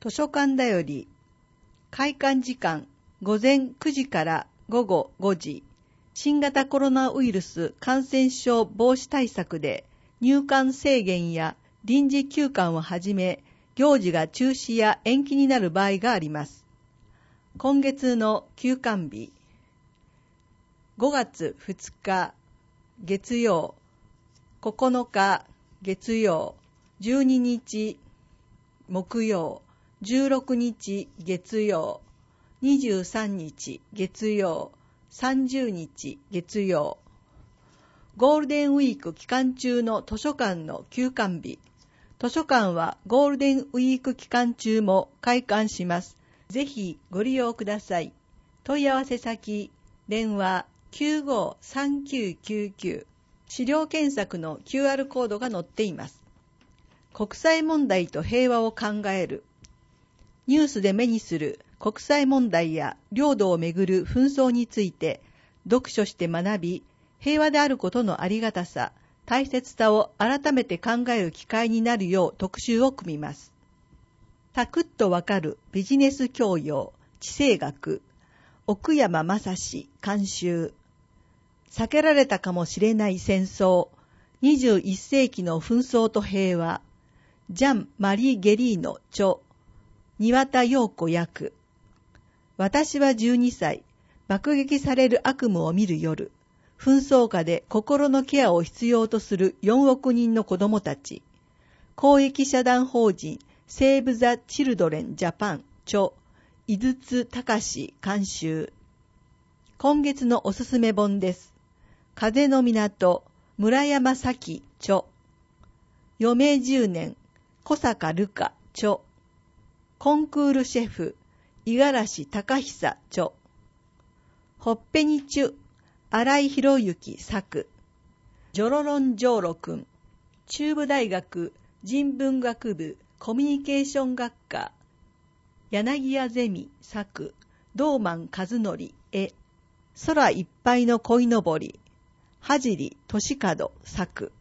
図書館だより、開館時間午前9時から午後5時、新型コロナウイルス感染症防止対策で入館制限や臨時休館をはじめ、行事が中止や延期になる場合があります。今月の休館日、5月2日月曜、9日月曜、12日木曜、16日月曜、23日月曜、30日月曜。ゴールデンウィーク期間中の図書館の休館日。図書館はゴールデンウィーク期間中も開館します。ぜひご利用ください。問い合わせ先、電話 953999。資料検索の QR コードが載っています。国際問題と平和を考える。ニュースで目にする国際問題や領土をめぐる紛争について読書して学び、平和であることのありがたさ、大切さを改めて考える機会になるよう特集を組みます。サクッとわかるビジネス教養、地政学、奥山正史監修。避けられたかもしれない戦争、21世紀の紛争と平和、ジャン・マリー・ゲリーノ著、庭田陽子訳。私は12歳、爆撃される悪夢を見る夜、紛争下で心のケアを必要とする4億人の子供たち。公益社団法人セーブ・ザ・チルドレン・ジャパン著、井筒隆監修。今月のおすすめ本です。風の港、村山咲著。余命10年、小坂瑠香著。コンクールシェフ、五十嵐隆久著。ほっぺにちゅ、新井博之作。ジョロロンジョーロ君、中部大学人文学部コミュニケーション学科。柳家ゼミ作、道満和則絵。空いっぱいの鯉のぼり、はじり俊門作。